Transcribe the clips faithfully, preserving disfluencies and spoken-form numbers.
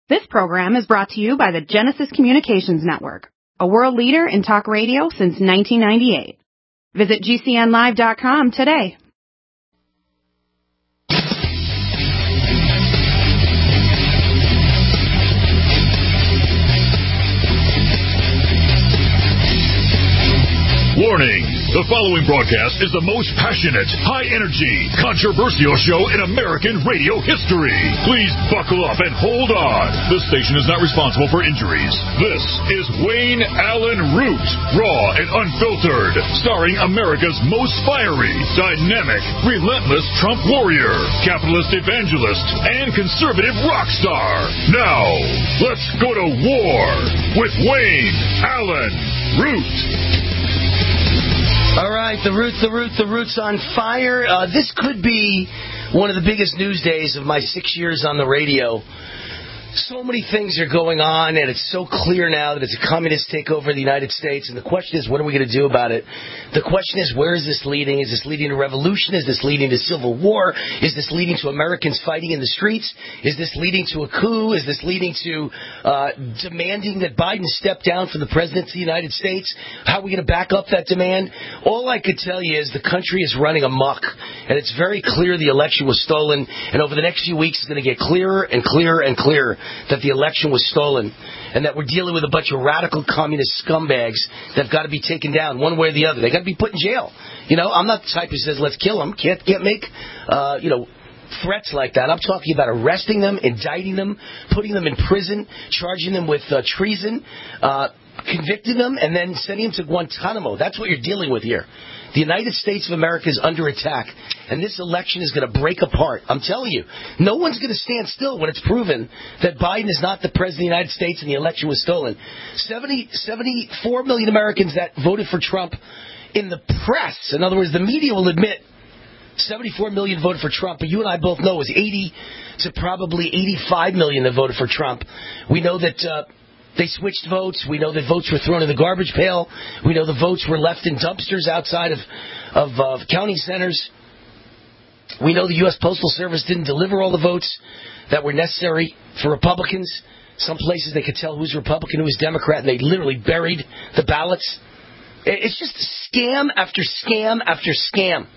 This program is brought to you by the Genesis Communications Network, a world leader in talk radio since nineteen ninety-eight. Visit G C N live dot com today. Warning! The following broadcast is the most passionate, high-energy, controversial show in American radio history. Please buckle up and hold on. This station is not responsible for injuries. This is Wayne Allyn Root, raw and unfiltered, starring America's most fiery, dynamic, relentless Trump warrior, capitalist evangelist, and conservative rock star. Now, let's go to war with Wayne Allyn Root. All right, the Root, the Root, the Root's on fire. Uh, this could be one of the biggest news days of my six years on the radio. So many things are going on, and it's so clear now that it's a communist takeover of the United States. And the question is, what are we going to do about it? The question is, where is this leading? Is this leading to revolution? Is this leading to civil war? Is this leading to Americans fighting in the streets? Is this leading to a coup? Is this leading to uh, demanding that Biden step down from the presidency of the United States? How are we going to back up that demand? All I could tell you is the country is running amok, and it's very clear the election was stolen. And over the next few weeks, it's going to get clearer and clearer and clearer that the election was stolen, and that we're dealing with a bunch of radical communist scumbags that have got to be taken down one way or the other. They got to be put in jail. You know, I'm not the type who says let's kill them. Can't can't make uh, you know threats like that. I'm talking about arresting them, indicting them, putting them in prison, charging them with uh, treason, uh, convicting them, and then sending them to Guantanamo. That's what you're dealing with here. The United States of America is under attack, and this election is going to break apart. I'm telling you, no one's going to stand still when it's proven that Biden is not the president of the United States and the election was stolen. seventy, seventy-four million Americans that voted for Trump in the press, in other words, the media will admit seventy-four million voted for Trump, but you and I both know it was eighty to probably eighty-five million that voted for Trump. We know that uh, they switched votes. We know that votes were thrown in the garbage pail. We know the votes were left in dumpsters outside of, of uh, county centers. We know the U S Postal Service didn't deliver all the votes that were necessary for Republicans. Some places they could tell who's Republican, who's Democrat, and they literally buried the ballots. It's just scam after scam after scam.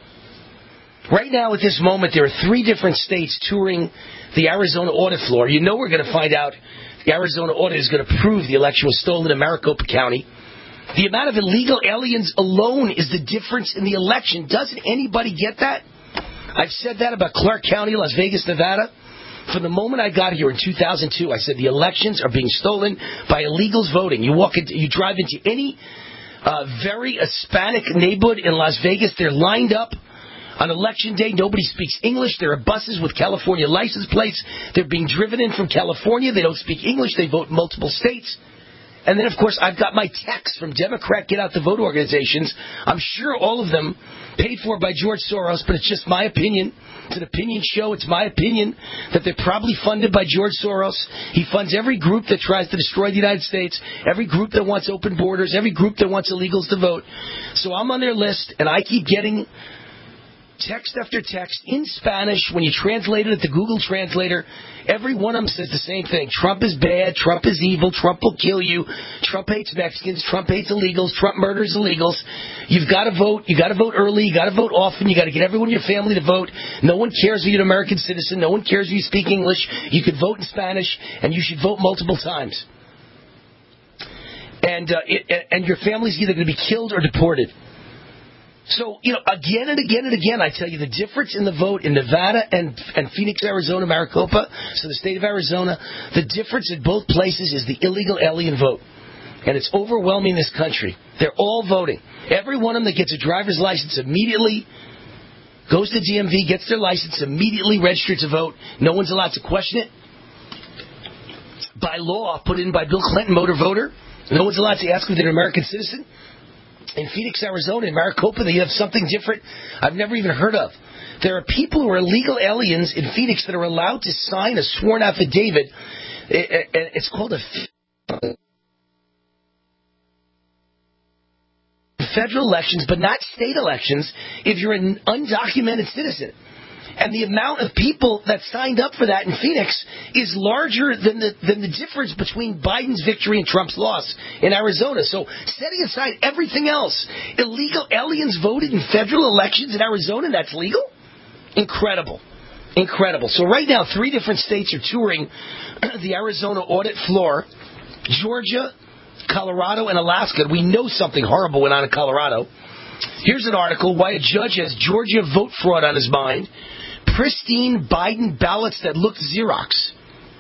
Right now, at this moment, there are three different states touring the Arizona audit floor. You know we're going to find out the Arizona audit is going to prove the election was stolen in Maricopa County. The amount of illegal aliens alone is the difference in the election. Doesn't anybody get that? I've said that about Clark County, Las Vegas, Nevada. From the moment I got here in two thousand two, I said the elections are being stolen by illegals voting. You walk into, you drive into any uh, very Hispanic neighborhood in Las Vegas, they're lined up. On election day, nobody speaks English. There are buses with California license plates. They're being driven in from California. They don't speak English. They vote in multiple states. And then, of course, I've got my texts from Democrat Get Out the Vote organizations. I'm sure all of them paid for by George Soros, but it's just my opinion. It's an opinion show. It's my opinion that they're probably funded by George Soros. He funds every group that tries to destroy the United States, every group that wants open borders, every group that wants illegals to vote. So I'm on their list, and I keep getting text after text in Spanish. When you translate it at the Google Translator, every one of them says the same thing. Trump is bad. Trump is evil. Trump will kill you. Trump hates Mexicans. Trump hates illegals. Trump murders illegals. You've got to vote. You've got to vote early. You've got to vote often. You've got to get everyone in your family to vote. No one cares if you're an American citizen. No one cares if you speak English. You can vote in Spanish, and you should vote multiple times. And, uh, it, and your family's either going to be killed or deported. So, you know, again and again and again, I tell you the difference in the vote in Nevada and, and Phoenix, Arizona, Maricopa, so the state of Arizona, the difference in both places is the illegal alien vote. And it's overwhelming this country. They're all voting. Every one of them that gets a driver's license immediately goes to D M V, gets their license, immediately registered to vote. No one's allowed to question it. By law, put in by Bill Clinton, motor voter. No one's allowed to ask if they're an American citizen. In Phoenix, Arizona, in Maricopa, they have something different I've never even heard of. There are people who are illegal aliens in Phoenix that are allowed to sign a sworn affidavit. It's called a federal elections, but not state elections, if you're an undocumented citizen. And the amount of people that signed up for that in Phoenix is larger than the than the difference between Biden's victory and Trump's loss in Arizona. So setting aside everything else, illegal aliens voted in federal elections in Arizona, and that's legal? Incredible. Incredible. So right now, three different states are touring the Arizona audit floor. Georgia, Colorado, and Alaska. We know something horrible went on in Colorado. Here's an article, why a judge has Georgia vote fraud on his mind. Pristine Biden ballots that looked Xerox.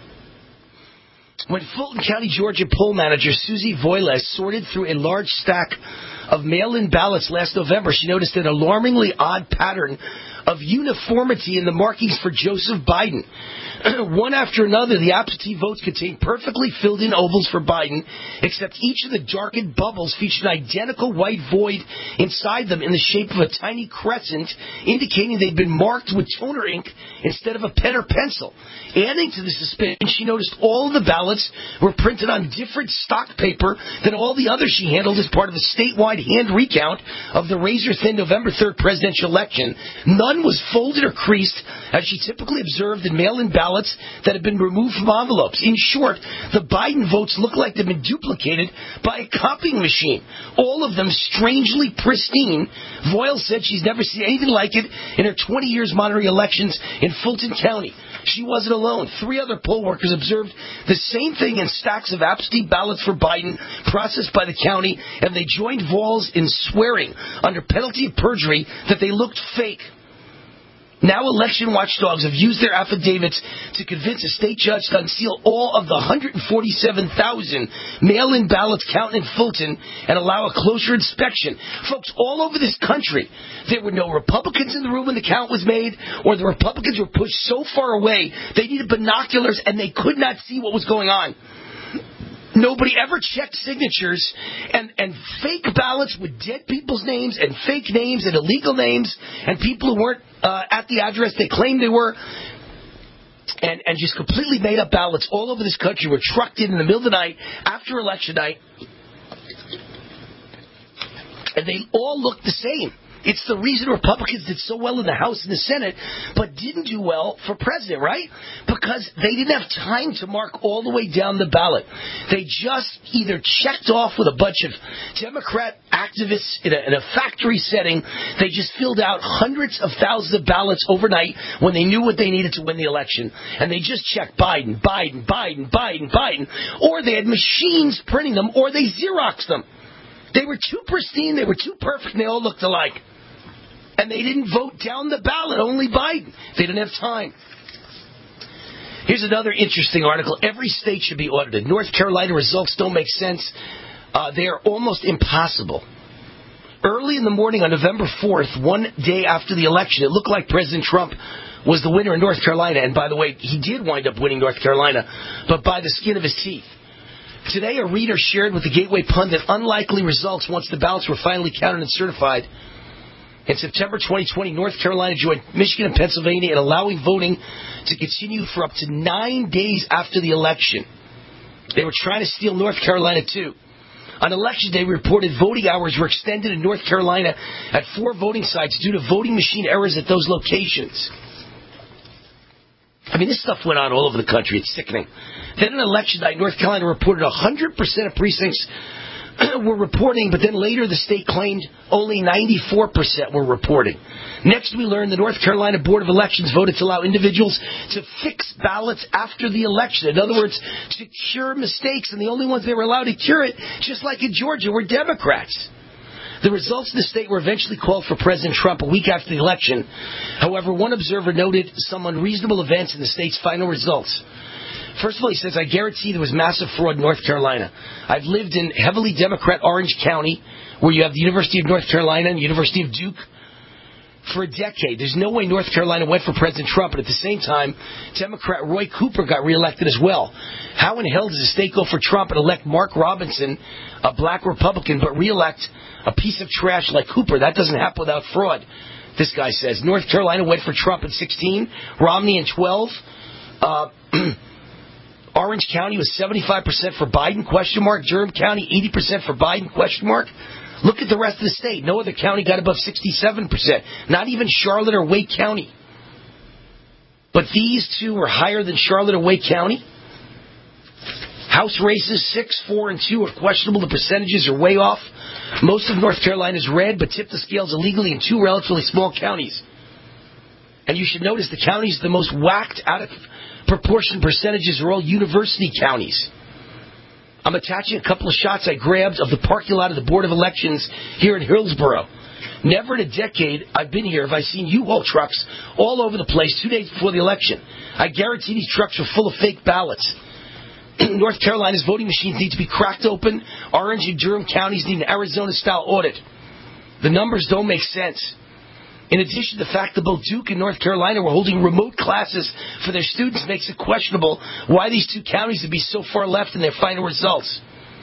When Fulton County, Georgia poll manager Susie Voiles sorted through a large stack of mail-in ballots last November, she noticed an alarmingly odd pattern of uniformity in the markings for Joseph Biden. One after another, the absentee votes contained perfectly filled-in ovals for Biden, except each of the darkened bubbles featured an identical white void inside them in the shape of a tiny crescent, indicating they'd been marked with toner ink instead of a pen or pencil. Adding to the suspicion, she noticed all of the ballots were printed on different stock paper than all the others she handled as part of a statewide hand recount of the razor-thin November third presidential election. None was folded or creased, as she typically observed in mail-in ballots that have been removed from envelopes. In short, the Biden votes look like they've been duplicated by a copying machine. All of them strangely pristine. Voiles said she's never seen anything like it in her twenty years monitoring elections in Fulton County. She wasn't alone. Three other poll workers observed the same thing in stacks of absentee ballots for Biden processed by the county, and they joined Voiles in swearing under penalty of perjury that they looked fake. Now election watchdogs have used their affidavits to convince a state judge to unseal all of the one hundred forty-seven thousand mail-in ballots counted in Fulton and allow a closer inspection. Folks, all over this country, there were no Republicans in the room when the count was made, or the Republicans were pushed so far away they needed binoculars and they could not see what was going on. Nobody ever checked signatures, and, and fake ballots with dead people's names and fake names and illegal names and people who weren't uh, at the address they claimed they were, and, and just completely made up ballots all over this country were trucked in in the middle of the night after election night, and they all looked the same. It's the reason Republicans did so well in the House and the Senate, but didn't do well for president, right? Because they didn't have time to mark all the way down the ballot. They just either checked off with a bunch of Democrat activists in a, in a factory setting. They just filled out hundreds of thousands of ballots overnight when they knew what they needed to win the election. And they just checked Biden, Biden, Biden, Biden, Biden. Or they had machines printing them, or they Xeroxed them. They were too pristine, they were too perfect, and they all looked alike. And they didn't vote down the ballot, only Biden. They didn't have time. Here's another interesting article. Every state should be audited. North Carolina results don't make sense. Uh, they are almost impossible. Early in the morning on November fourth, one day after the election, it looked like President Trump was the winner in North Carolina. And by the way, he did wind up winning North Carolina, but by the skin of his teeth. Today, a reader shared with the Gateway Pundit unlikely results once the ballots were finally counted and certified. In September twenty twenty, North Carolina joined Michigan and Pennsylvania in allowing voting to continue for up to nine days after the election. They were trying to steal North Carolina, too. On Election Day, we reported voting hours were extended in North Carolina at four voting sites due to voting machine errors at those locations. I mean, this stuff went on all over the country. It's sickening. Then on election night, North Carolina reported one hundred percent of precincts were reporting, but then later the state claimed only ninety-four percent were reporting. Next, we learned the North Carolina Board of Elections voted to allow individuals to fix ballots after the election. In other words, to cure mistakes, and the only ones they were allowed to cure it, just like in Georgia, were Democrats. The results in the state were eventually called for President Trump a week after the election. However, one observer noted some unreasonable events in the state's final results. First of all, he says, I guarantee there was massive fraud in North Carolina. I've lived in heavily Democrat Orange County, where you have the University of North Carolina and the University of Duke, for a decade. There's no way North Carolina went for President Trump, but at the same time, Democrat Roy Cooper got reelected as well. How in hell does the state go for Trump and elect Mark Robinson, a black Republican, but reelect a piece of trash like Cooper? That doesn't happen without fraud, this guy says. North Carolina went for Trump in sixteen, Romney in twelve. Uh, Orange County was seventy-five percent for Biden, question mark. Durham County, eighty percent for Biden, question mark. Look at the rest of the state. No other county got above sixty-seven percent. Not even Charlotte or Wake County. But these two were higher than Charlotte and Wake County. House races, six, four, and two are questionable. The percentages are way off. Most of North Carolina is red, but tipped the scales illegally in two relatively small counties. And you should notice the counties the most whacked out of proportion percentages are all university counties. I'm attaching a couple of shots I grabbed of the parking lot of the Board of Elections here in Hillsborough. Never in a decade I've been here have I seen U-Haul trucks all over the place two days before the election. I guarantee these trucks are full of fake ballots. North Carolina's voting machines need to be cracked open. Orange and Durham counties need an Arizona-style audit. The numbers don't make sense. In addition, the fact that both Duke and North Carolina were holding remote classes for their students makes it questionable why these two counties would be so far left in their final results.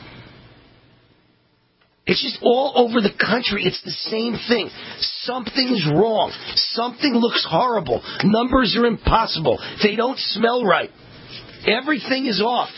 It's just all over the country. It's the same thing. Something's wrong. Something looks horrible. Numbers are impossible. They don't smell right. Everything is off.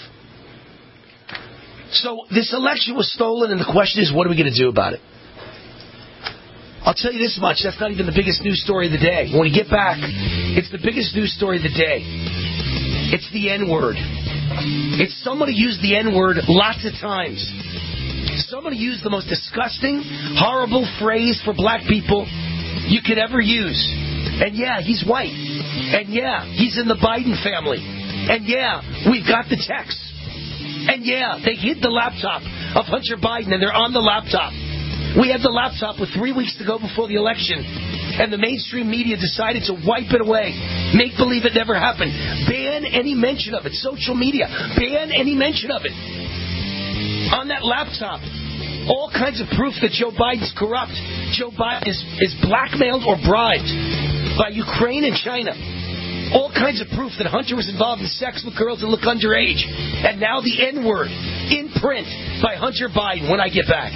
So this election was stolen, and the question is, what are we going to do about it? I'll tell you this much. That's not even the biggest news story of the day. When we get back, it's the biggest news story of the day. It's the N-word. It's somebody used the N-word lots of times. Somebody used the most disgusting, horrible phrase for black people you could ever use. And yeah, he's white. And yeah, he's in the Biden family. And yeah, we've got the text. And yeah, they hid the laptop of Hunter Biden, and they're on the laptop. We had the laptop with three weeks to go before the election, and the mainstream media decided to wipe it away. Make believe it never happened. Ban any mention of it. Social media, ban any mention of it. On that laptop, all kinds of proof that Joe Biden's corrupt. Joe Biden is, is blackmailed or bribed by Ukraine and China. All kinds of proof that Hunter was involved in sex with girls that look underage. And now the N-word in print by Hunter Biden when I get back.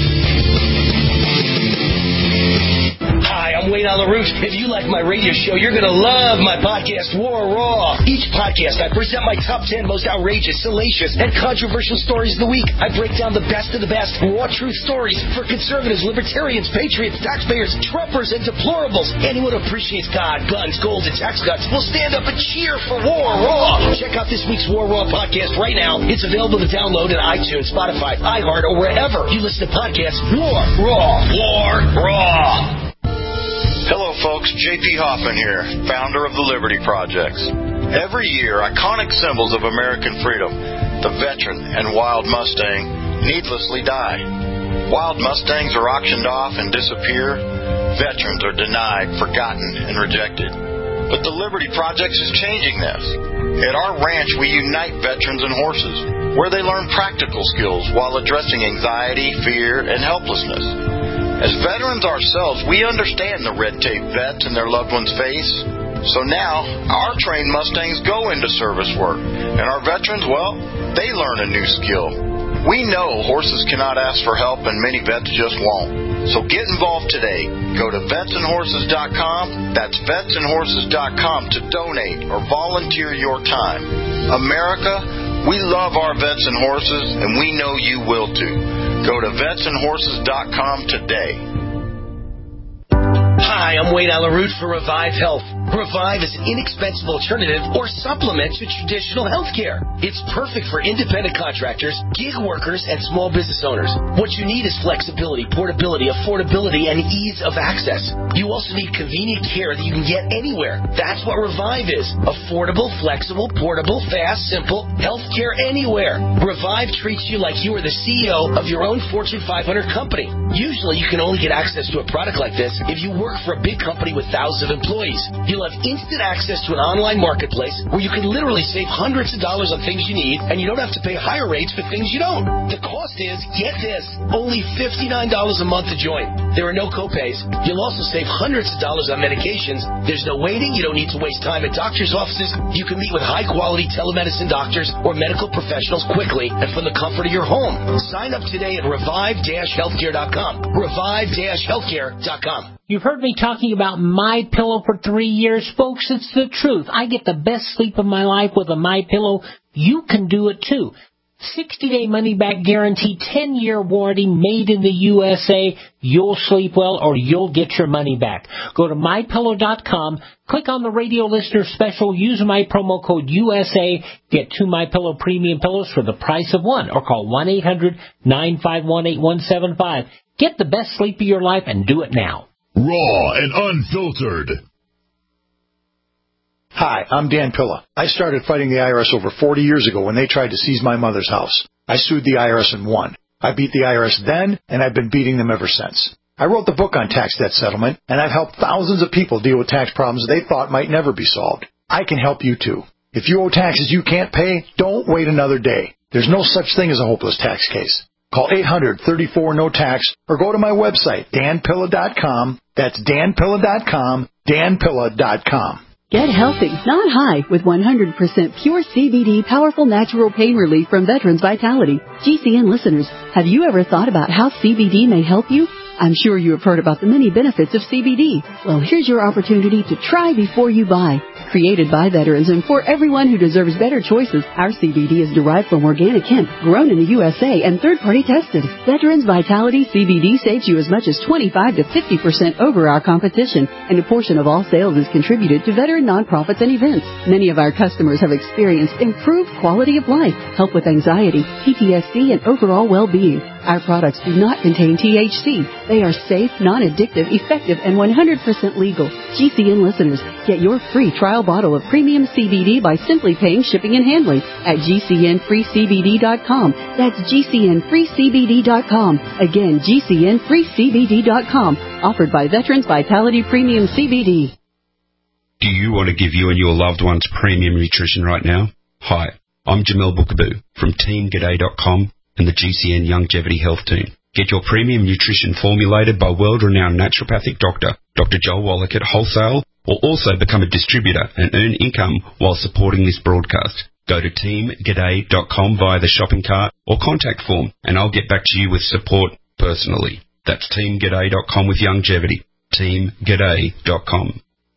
Hi, I'm Wayne on the Root. If you like my radio show, you're going to love my podcast, War Raw. Each podcast, I present my top ten most outrageous, salacious, and controversial stories of the week. I break down the best of the best, raw truth stories for conservatives, libertarians, patriots, taxpayers, Trumpers, and deplorables. Anyone who appreciates God, guns, gold, and tax cuts will stand up and cheer for War Raw. Check out this week's War Raw podcast right now. It's available to download in iTunes, Spotify, iHeart, or wherever you listen to podcasts. War Raw. War Raw. Hello, folks. J P. Hoffman here, founder of the Liberty Projects. Every year, iconic symbols of American freedom, the veteran and wild Mustang, needlessly die. Wild Mustangs are auctioned off and disappear. Veterans are denied, forgotten, and rejected. But the Liberty Projects is changing this. At our ranch, we unite veterans and horses, where they learn practical skills while addressing anxiety, fear, and helplessness. As veterans ourselves, we understand the red tape vets and their loved ones face. So now, our trained Mustangs go into service work. And our veterans, well, they learn a new skill. We know horses cannot ask for help, and many vets just won't. So get involved today. Go to vets and horses dot com. That's vets and horses dot com to donate or volunteer your time. America, we love our vets and horses, and we know you will too. Go to vets and horses dot com today. Hi, I'm Wayne on the Root for Revive Health. Revive is an inexpensive alternative or supplement to traditional health care. It's perfect for independent contractors, gig workers, and small business owners. What you need is flexibility, portability, affordability, and ease of access. You also need convenient care that you can get anywhere. That's what Revive is. Affordable, flexible, portable, fast, simple, health care anywhere. Revive treats you like you are the C E O of your own Fortune five hundred company. Usually you can only get access to a product like this if you work for a big company with thousands of employees. You'll have instant access to an online marketplace where you can literally save hundreds of dollars on things you need, and you don't have to pay higher rates for things you don't. The cost is, get this, only fifty-nine dollars a month to join. There are no copays. You'll also save hundreds of dollars on medications. There's no waiting. You don't need to waste time at doctor's offices. You can meet with high-quality telemedicine doctors or medical professionals quickly and from the comfort of your home. Sign up today at revive dash healthcare dot com. revive dash healthcare dot com. You've heard me talking about MyPillow for three years, folks. It's the truth. I get the best sleep of my life with a MyPillow. You can do it too. sixty-day money-back guarantee, ten-year warranty, made in the U S A. You'll sleep well or you'll get your money back. Go to my pillow dot com, click on the radio listener special, use my promo code U S A, get two MyPillow premium pillows for the price of one, or call one eight hundred nine five one eight one seven five. Get the best sleep of your life and do it now. Raw and unfiltered. Hi, I'm Dan Pilla. I started fighting the I R S over forty years ago when they tried to seize my mother's house. I sued the I R S and won. I beat the I R S then, and I've been beating them ever since. I wrote the book on tax debt settlement, and I've helped thousands of people deal with tax problems they thought might never be solved. I can help you too. If you owe taxes you can't pay, don't wait another day. There's no such thing as a hopeless tax case. Call eight hundred, thirty-four, no tax or go to my website, dan pilla dot com. That's dan pilla dot com, dan pilla dot com. Get healthy, not high, with one hundred percent pure C B D powerful natural pain relief from Veterans Vitality. G C N listeners, have you ever thought about how C B D may help you? I'm sure you have heard about the many benefits of C B D. Well, here's your opportunity to try before you buy. Created by veterans and for everyone who deserves better choices, our C B D is derived from organic hemp, grown in the U S A, and third-party tested. Veterans Vitality C B D saves you as much as twenty-five to fifty percent over our competition, and a portion of all sales is contributed to veteran nonprofits and events. Many of our customers have experienced improved quality of life, help with anxiety, P T S D, and overall well-being. Our products do not contain T H C. They are safe, non-addictive, effective, and one hundred percent legal. G C N listeners, get your free trial bottle of premium C B D by simply paying shipping and handling at G C N free C B D dot com. That's G C N free C B D dot com. Again, G C N free C B D dot com. Offered by Veterans Vitality Premium C B D. Do you want to give you and your loved ones premium nutrition right now? Hi, I'm Jamel Bookaboo from team g'day dot com and the G C N Longevity Health Team. Get your premium nutrition formulated by world-renowned naturopathic doctor, Doctor Joel Wallach at wholesale, or also become a distributor and earn income while supporting this broadcast. Go to team g'day dot com via the shopping cart or contact form, and I'll get back to you with support personally. That's team g'day dot com with longevity. team g'day dot com.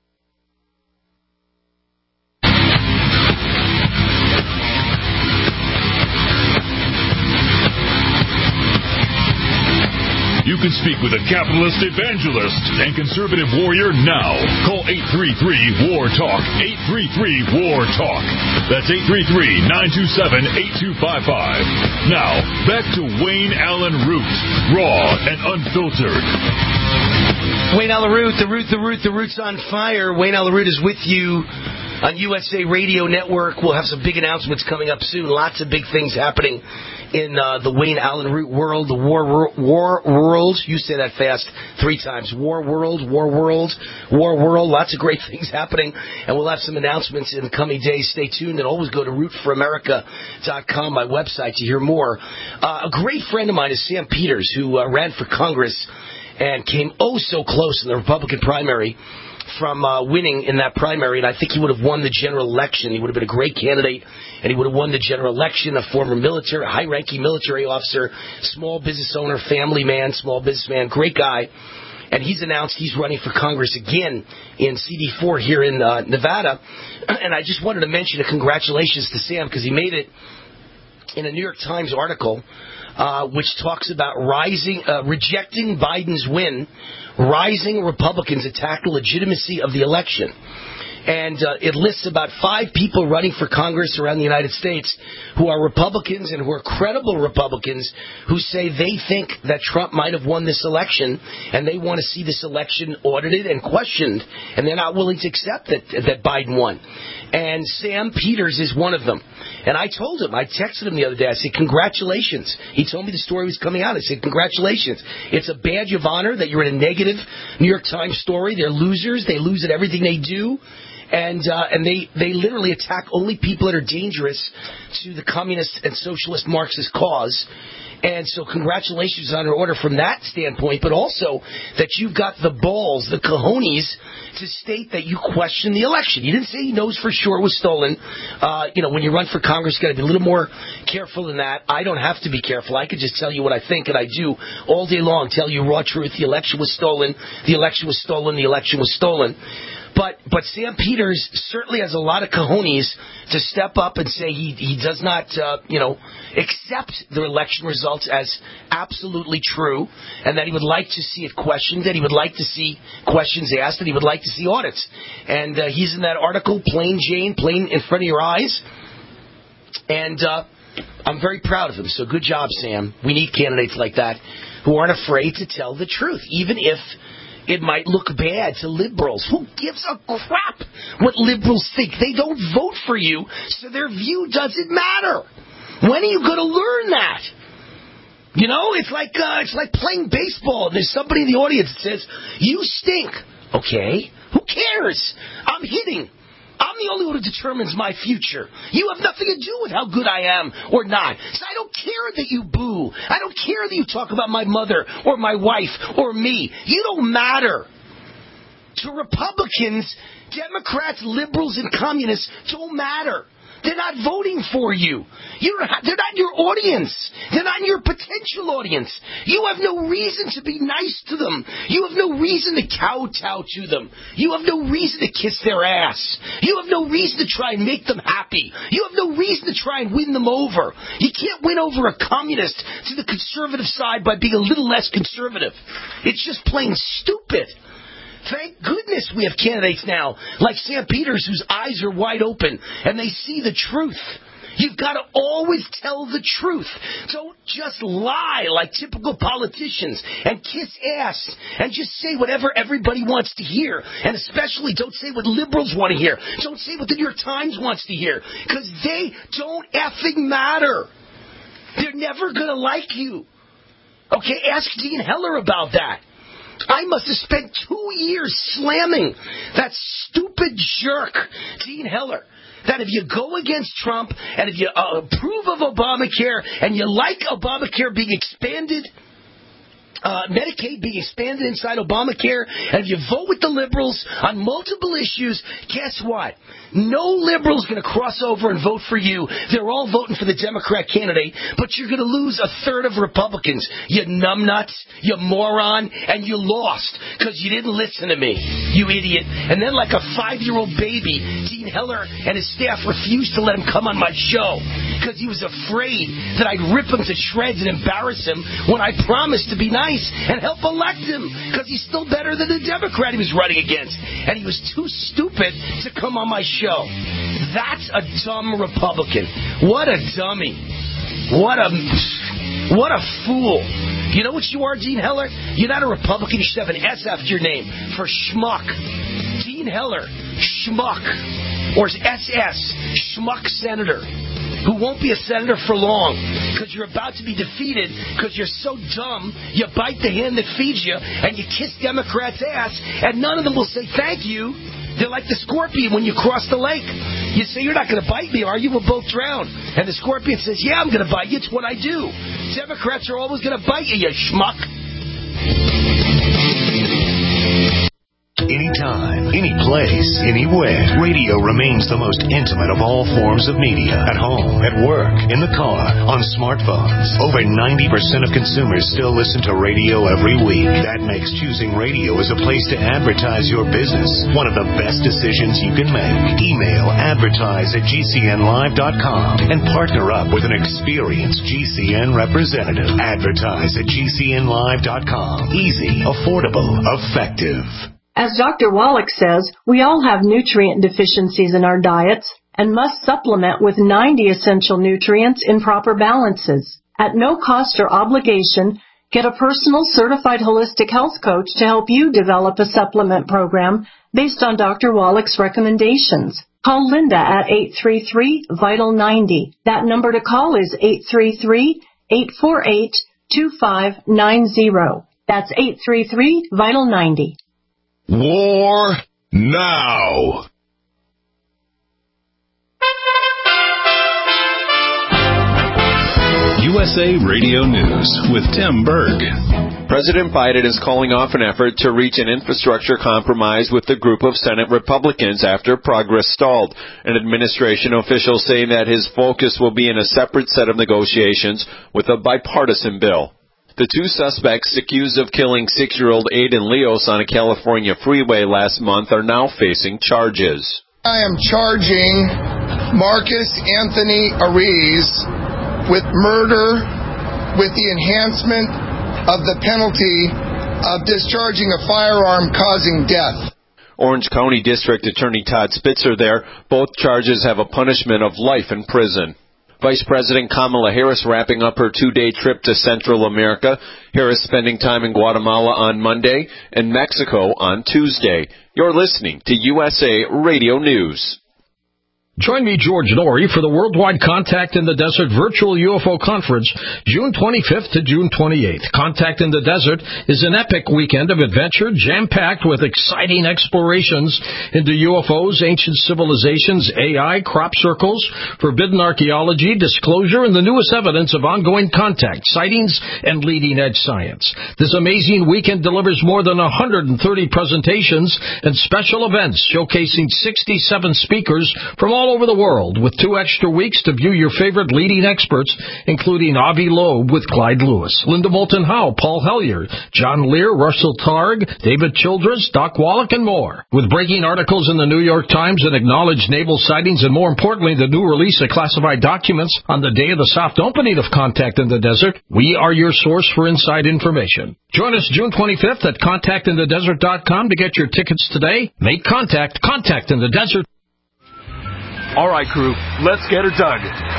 You can speak with a capitalist evangelist and conservative warrior now. Call eight three three, W A R, TALK. eight three three, W A R, TALK. That's eight three three, nine two seven, eight two five five. Now, back to Wayne Allyn Root, raw and unfiltered. Wayne Allyn Root, the Root, the Root, the Root's on fire. Wayne Allyn Root is with you on U S A Radio Network. We'll have some big announcements coming up soon. Lots of big things happening in uh, the Wayne Allyn Root world, the war war world. You say that fast three times. War world, war world, war world. Lots of great things happening, and we'll have some announcements in the coming days. Stay tuned, and always go to root for america dot com, my website, to hear more. Uh, a great friend of mine is Sam Peters, who uh, ran for Congress and came oh so close in the Republican primary from uh, winning in that primary, and I think he would have won the general election. He would have been a great candidate, and he would have won the general election. A former military, high-ranking military officer, small business owner, family man, small businessman, great guy. And he's announced he's running for Congress again in C D four here in uh, Nevada. And I just wanted to mention a congratulations to Sam, because he made it in a New York Times article, uh, which talks about rising, uh, rejecting Biden's win. Rising Republicans attack the legitimacy of the election. And uh, it lists about five people running for Congress around the United States who are Republicans and who are credible Republicans who say they think that Trump might have won this election, and they want to see this election audited and questioned, and they're not willing to accept that, that Biden won. And Sam Peters is one of them. And I told him, I texted him the other day, I said, congratulations. He told me the story was coming out. I said, congratulations. It's a badge of honor that you're in a negative New York Times story. They're losers. They lose at everything they do. And uh, and they, they literally attack only people that are dangerous to the communist and socialist Marxist cause. And so congratulations on your order from that standpoint, but also that you've got the balls, the cojones, to state that you question the election. You didn't say he knows for sure it was stolen. Uh, you know, when you run for Congress, you've got to be a little more careful than that. I don't have to be careful. I could just tell you what I think, and I do all day long, tell you raw truth. The election was stolen. The election was stolen. The election was stolen. But but Sam Peters certainly has a lot of cojones to step up and say he he does not uh, you know accept the election results as absolutely true, and that he would like to see it questioned, that he would like to see questions asked, and he would like to see audits. And uh, he's in that article, plain Jane, plain in front of your eyes. And uh, I'm very proud of him. So good job, Sam. We need candidates like that who aren't afraid to tell the truth, even if it might look bad to liberals. Who gives a crap what liberals think? They don't vote for you, so their view doesn't matter. When are you going to learn that? You know, it's like uh, it's like playing baseball. There's somebody in the audience that says, "You stink." Okay, who cares? I'm hitting. I'm the only one who determines my future. You have nothing to do with how good I am or not. So I don't care that you boo. I don't care that you talk about my mother or my wife or me. You don't matter. To Republicans, Democrats, liberals, and communists don't matter. They're not voting for you. You're, they're not your audience. They're not your potential audience. You have no reason to be nice to them. You have no reason to kowtow to them. You have no reason to kiss their ass. You have no reason to try and make them happy. You have no reason to try and win them over. You can't win over a communist to the conservative side by being a little less conservative. It's just plain stupid. Thank goodness we have candidates now, like Sam Peters, whose eyes are wide open, and they see the truth. You've got to always tell the truth. Don't just lie like typical politicians and kiss ass and just say whatever everybody wants to hear. And especially don't say what liberals want to hear. Don't say what the New York Times wants to hear, because they don't effing matter. They're never going to like you. Okay, ask Dean Heller about that. I must have spent two years slamming that stupid jerk, Dean Heller, that if you go against Trump and if you uh, approve of Obamacare and you like Obamacare being expanded, uh, Medicaid being expanded inside Obamacare, and if you vote with the liberals on multiple issues, guess what? No liberal's going to cross over and vote for you. They're all voting for the Democrat candidate, but you're going to lose a third of Republicans. You numbnuts, you moron, and you lost because you didn't listen to me, you idiot. And then like a five-year-old baby, Dean Heller and his staff refused to let him come on my show because he was afraid that I'd rip him to shreds and embarrass him when I promised to be nice and help elect him because he's still better than the Democrat he was running against. And he was too stupid to come on my show. That's a dumb Republican. What a dummy. What a what a fool. You know what you are, Dean Heller? You're not a Republican. You should have an S after your name for schmuck. Dean Heller, schmuck. Or S S, schmuck senator, who won't be a senator for long because you're about to be defeated because you're so dumb you bite the hand that feeds you and you kiss Democrats' ass and none of them will say thank you. They're like the scorpion when you cross the lake. You say, you're not going to bite me, are you? We'll both drown. And the scorpion says, yeah, I'm going to bite you. It's what I do. Democrats are always going to bite you, you schmuck. Anytime, any place, anywhere. Radio remains the most intimate of all forms of media. At home, at work, in the car, on smartphones. Over ninety percent of consumers still listen to radio every week. That makes choosing radio as a place to advertise your business one of the best decisions you can make. Email advertise at G C N live dot com and partner up with an experienced G C N representative. Advertise at G C N live dot com. Easy, affordable, effective. As Doctor Wallach says, we all have nutrient deficiencies in our diets and must supplement with ninety essential nutrients in proper balances. At no cost or obligation, get a personal certified holistic health coach to help you develop a supplement program based on Doctor Wallach's recommendations. Call Linda at eight three three, vital ninety. That number to call is eight three three, eight four eight, two five nine zero. That's eight three three, vital ninety. War now. U S A Radio News with Tim Berg. President Biden is calling off an effort to reach an infrastructure compromise with a group of Senate Republicans after progress stalled. An administration official saying that his focus will be in a separate set of negotiations with a bipartisan bill. The two suspects accused of killing six-year-old Aiden Leos on a California freeway last month are now facing charges. I am charging Marcus Anthony Ariz with murder with the enhancement of the penalty of discharging a firearm causing death. Orange County District Attorney Todd Spitzer there. Both charges have a punishment of life in prison. Vice President Kamala Harris wrapping up her two-day trip to Central America. Harris spending time in Guatemala on Monday and Mexico on Tuesday. You're listening to U S A Radio News. Join me, George Norrie, for the Worldwide Contact in the Desert Virtual U F O Conference, June twenty-fifth to June twenty-eighth. Contact in the Desert is an epic weekend of adventure, jam-packed with exciting explorations into U F Os, ancient civilizations, A I, crop circles, forbidden archaeology, disclosure, and the newest evidence of ongoing contact, sightings, and leading-edge science. This amazing weekend delivers more than one hundred thirty presentations and special events showcasing sixty-seven speakers from all over the world, with two extra weeks to view your favorite leading experts, including Avi Loeb with Clyde Lewis, Linda Moulton Howe, Paul Hellyer, John Lear, Russell Targ, David Childress, Doc Wallach, and more. With breaking articles in the New York Times and acknowledged naval sightings, and more importantly, the new release of classified documents on the day of the soft opening of Contact in the Desert, we are your source for inside information. Join us June twenty-fifth at contact in the desert dot com to get your tickets today. Make contact. Contact in the Desert. All right, crew, let's get her dug.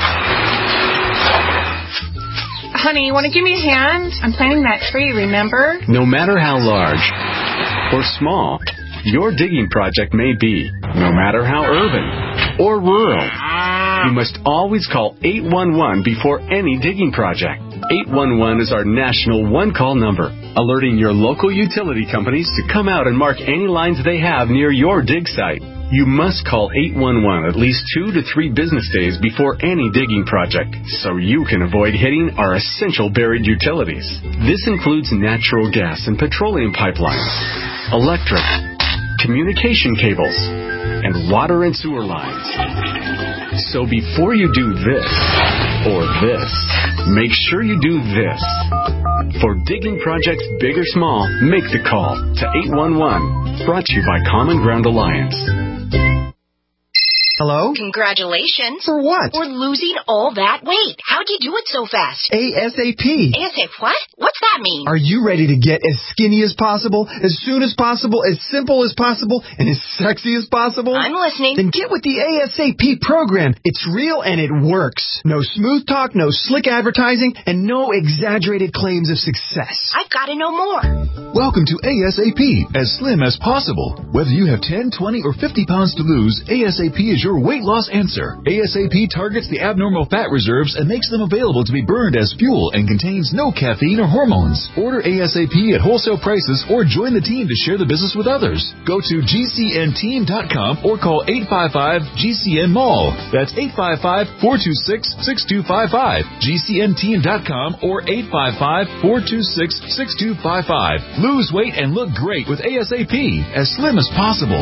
Honey, you want to give me a hand? I'm planting that tree, remember? No matter how large or small your digging project may be, no matter how urban or rural, you must always call eight one one before any digging project. eight one one is our national one-call number, alerting your local utility companies to come out and mark any lines they have near your dig site. You must call eight one one at least two to three business days before any digging project, so you can avoid hitting our essential buried utilities. This includes natural gas and petroleum pipelines, electric, communication cables, and water and sewer lines. So before you do this or this, make sure you do this. For digging projects big or small, make the call to eight one one. Brought to you by Common Ground Alliance. Hello? Congratulations. For what? For losing all that weight. How'd you do it so fast? ASAP. ASAP what? What's that mean? Are you ready to get as skinny as possible, as soon as possible, as simple as possible, and as sexy as possible? I'm listening. Then get with the ASAP program. It's real and it works. No smooth talk, no slick advertising, and no exaggerated claims of success. I've got to know more. Welcome to ASAP, as slim as possible. Whether you have ten, twenty, or fifty pounds to lose, ASAP is your weight loss answer. ASAP targets the abnormal fat reserves and makes them available to be burned as fuel and contains no caffeine or hormones. Order ASAP at wholesale prices or join the team to share the business with others. Go to G C N team dot com or call eight five five G C N mall. That's eight five five, four two six, six two five five. G C N team dot com or eight five five, four two six, six two five five. Lose weight and look great with ASAP, as slim as possible.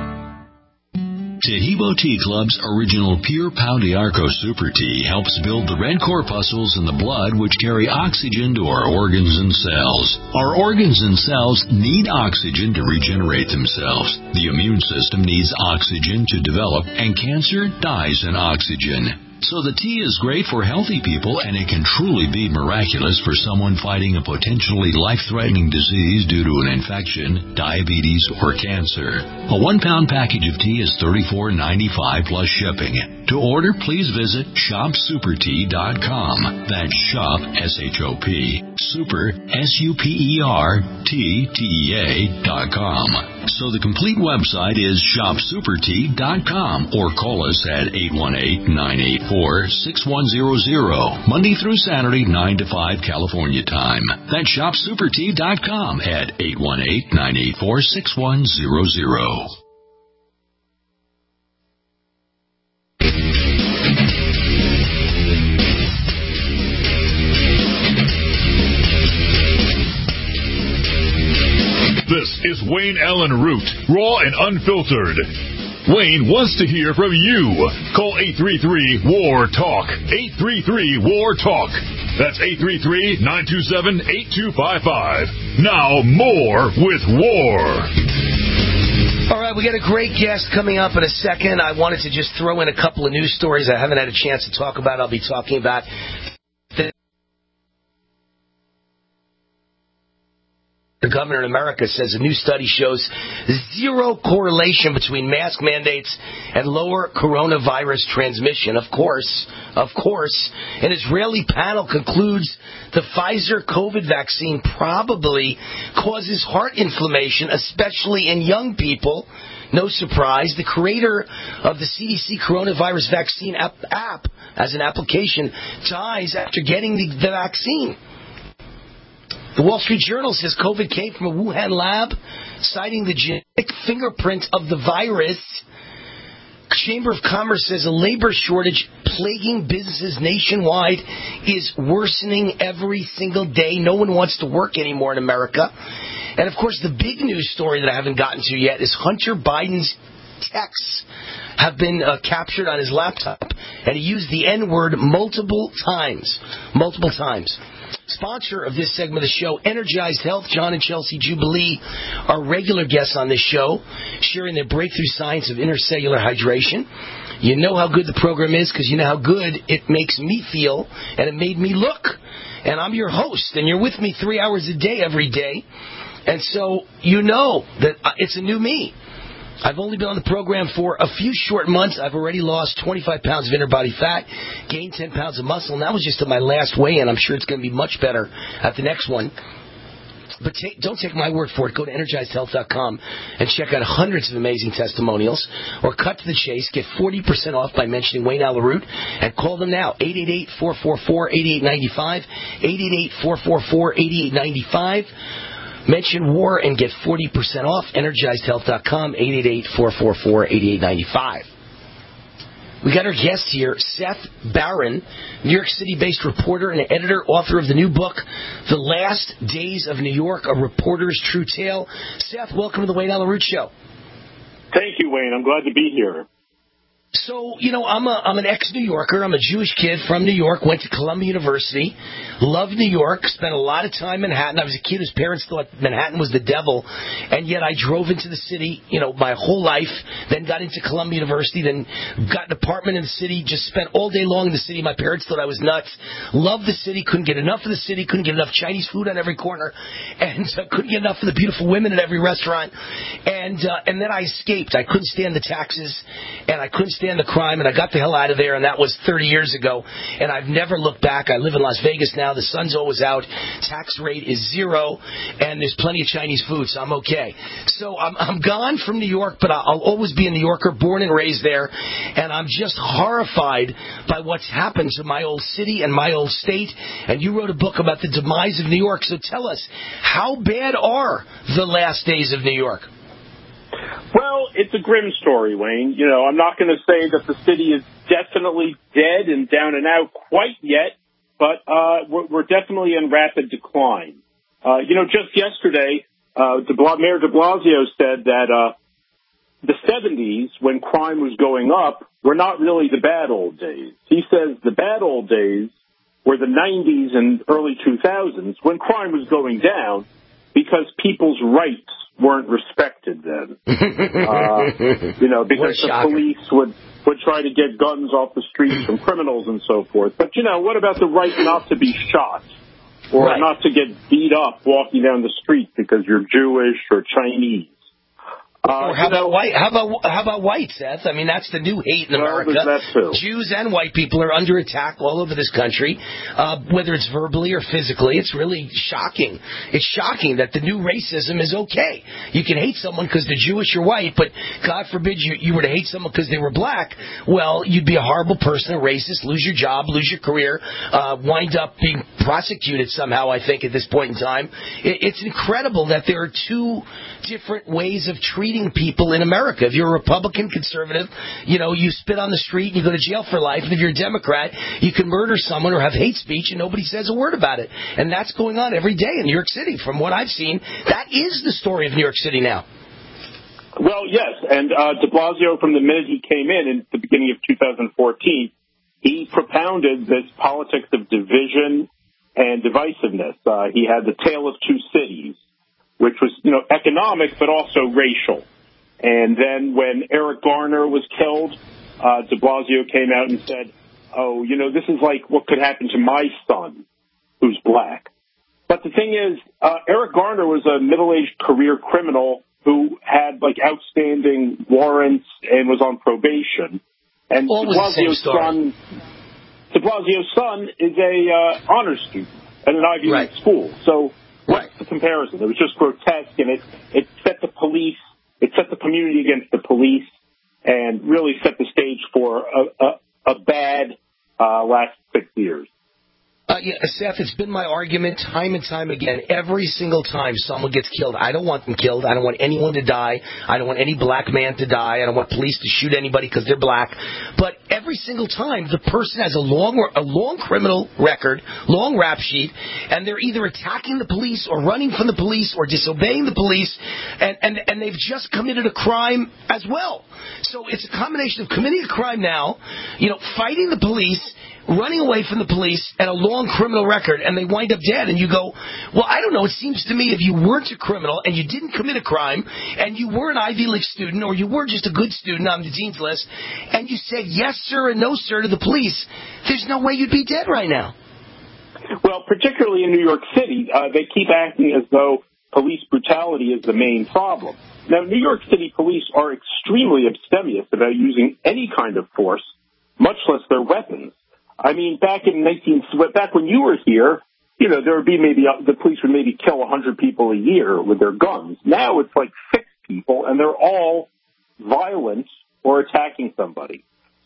Tahibo Tea Club's original Pure Pau d'Arco Super Tea helps build the red corpuscles in the blood which carry oxygen to our organs and cells. Our organs and cells need oxygen to regenerate themselves. The immune system needs oxygen to develop, and cancer dies in oxygen. So the tea is great for healthy people, and it can truly be miraculous for someone fighting a potentially life-threatening disease due to an infection, diabetes, or cancer. A one-pound package of tea is thirty-four ninety-five plus shipping. To order, please visit shop super tea dot com. That's shop, S H O P, super, S U P E R, T, T E A, dot com. So the complete website is shop super tea dot com, or call us at eight one eight, nine eight four, six one zero zero, Monday through Saturday, nine to five California time. That's shop super tea dot com at eight one eight, nine eight four, six one zero zero. This is Wayne Allen Root, raw and unfiltered. Wayne wants to hear from you. Call eight three three, W A R, TALK. eight three three, W A R, TALK. That's eight three three, nine two seven, eight two five five. Now, more with War. All right, we got a great guest coming up in a second. I wanted to just throw in a couple of news stories I haven't had a chance to talk about. I'll be talking about the governor in America says a new study shows zero correlation between mask mandates and lower coronavirus transmission. Of course, of course, an Israeli panel concludes the Pfizer COVID vaccine probably causes heart inflammation, especially in young people. No surprise. The creator of the C D C coronavirus vaccine app, app as an application dies after getting the, the vaccine. The Wall Street Journal says COVID came from a Wuhan lab, citing the genetic fingerprint of the virus. Chamber of Commerce says a labor shortage plaguing businesses nationwide is worsening every single day. No one wants to work anymore in America. And, of course, the big news story that I haven't gotten to yet is Hunter Biden's texts have been uh, captured on his laptop, and he used the N-word multiple times. Multiple times. Sponsor of this segment of the show, Energized Health. John and Chelsea Jubilee are regular guests on this show, sharing their breakthrough science of intercellular hydration. You know how good the program is because you know how good it makes me feel, and it made me look. And I'm your host, and you're with me three hours a day every day. And so you know that it's a new me. I've only been on the program for a few short months. I've already lost twenty-five pounds of inner body fat, gained ten pounds of muscle, and that was just at my last weigh-in. I'm sure it's going to be much better at the next one. But take, don't take my word for it. Go to energized health dot com and check out hundreds of amazing testimonials. Or cut to the chase. Get forty percent off by mentioning Wayne Allyn Root. And call them now. eight eight eight, four four four, eight eight nine five. eight eight eight, four four four, eight eight nine five. Mention war and get forty percent off. energized health dot com, eight eight eight, four four four, eight eight nine five. We got our guest here, Seth Barron, New York City-based reporter and editor, author of the new book, The Last Days of New York, A Reporter's True Tale. Seth, welcome to the Wayne Allyn Root Show. Thank you, Wayne. I'm glad to be here. So, you know, I'm a I'm an ex-New Yorker. I'm a Jewish kid from New York, went to Columbia University, loved New York, spent a lot of time in Manhattan. I was a kid whose parents thought Manhattan was the devil, and yet I drove into the city, you know, my whole life, then got into Columbia University, then got an apartment in the city, just spent all day long in the city. My parents thought I was nuts. Loved the city, couldn't get enough of the city, couldn't get enough Chinese food on every corner, and uh, couldn't get enough of the beautiful women at every restaurant. And uh, and then I escaped. I couldn't stand the taxes, and I couldn't stand the crime, and I got the hell out of there, and that was thirty years ago, and I've never looked back. I live in Las Vegas now. The sun's always out. Tax rate is zero, and there's plenty of Chinese food, so I'm okay. So I'm, I'm gone from New York, but I'll always be a New Yorker, born and raised there, and I'm just horrified by what's happened to my old city and my old state, and you wrote a book about the demise of New York, so tell us, how bad are the last days of New York? Well, it's a grim story, Wayne. You know, I'm not going to say that the city is definitely dead and down and out quite yet, but uh, we're, we're definitely in rapid decline. Uh, you know, just yesterday, uh, de Bla- Mayor de Blasio said that uh, the seventies, when crime was going up, were not really the bad old days. He says the bad old days were the nineties and early two thousands, when crime was going down because people's rights weren't respected then. uh, you know, because the police would, would try to get guns off the streets from criminals and so forth. But, you know, what about the right not to be shot or right. not to get beat up walking down the street because you're Jewish or Chinese? Uh, or how about know, white? How about how about white, Seth? I mean, that's the new hate in well, America. That too. Jews and white people are under attack all over this country, uh, whether it's verbally or physically. It's really shocking. It's shocking that the new racism is okay. You can hate someone because they're Jewish or white, but God forbid you, you were to hate someone because they were black. Well, you'd be a horrible person, a racist, lose your job, lose your career, uh, wind up being prosecuted somehow, I think, at this point in time. It, it's incredible that there are two different ways of treating people in America. If you're a Republican, conservative, you know, you spit on the street and you go to jail for life. And if you're a Democrat, you can murder someone or have hate speech and nobody says a word about it. And that's going on every day in New York City. From what I've seen, that is the story of New York City now. Well, yes. And uh, de Blasio, from the minute he came in, in the beginning of two thousand fourteen, he propounded this politics of division and divisiveness. Uh, he had the Tale of Two Cities, which was, you know, economic but also racial. And then when Eric Garner was killed, uh, de Blasio came out and said, oh, you know, this is like what could happen to my son, who's black. But the thing is, uh, Eric Garner was a middle-aged career criminal who had, like, outstanding warrants and was on probation. And de Blasio's son, de Blasio's son is a uh, honors student at an Ivy League school. So what's the comparison? It was just grotesque, and it, it set the police, it set the community against the police, and really set the stage for a, a, a bad uh, last six years. Uh, yeah, Seth, it's been my argument time and time again. Every single time someone gets killed, I don't want them killed. I don't want anyone to die. I don't want any black man to die. I don't want police to shoot anybody because they're black. But every single time, the person has a long, a long criminal record, long rap sheet, and they're either attacking the police or running from the police or disobeying the police, and, and, and they've just committed a crime as well. So it's a combination of committing a crime now, you know, fighting the police, running away from the police, and a long criminal record, and they wind up dead. And you go, well, I don't know. It seems to me if you weren't a criminal and you didn't commit a crime and you were an Ivy League student or you were just a good student on the dean's list and you said yes, sir, and no, sir to the police, there's no way you'd be dead right now. Well, particularly in New York City, uh, they keep acting as though police brutality is the main problem. Now, New York City police are extremely abstemious about using any kind of force, much less their weapons. I mean, back in nineteen, back when you were here, you know, there would be maybe, the police would maybe kill a hundred people a year with their guns. Now it's like six people, and they're all violent or attacking somebody.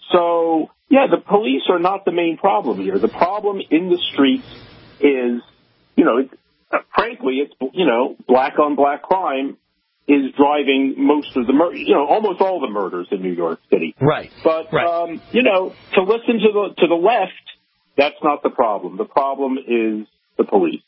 So, yeah, the police are not the main problem here. The problem in the streets is, you know, it's, uh, frankly, it's, you know, black on black crime is driving most of the, mur- you know, almost all the murders in New York City. Right. But, right. Um, you know, to listen to the to the left, that's not the problem. The problem is the police.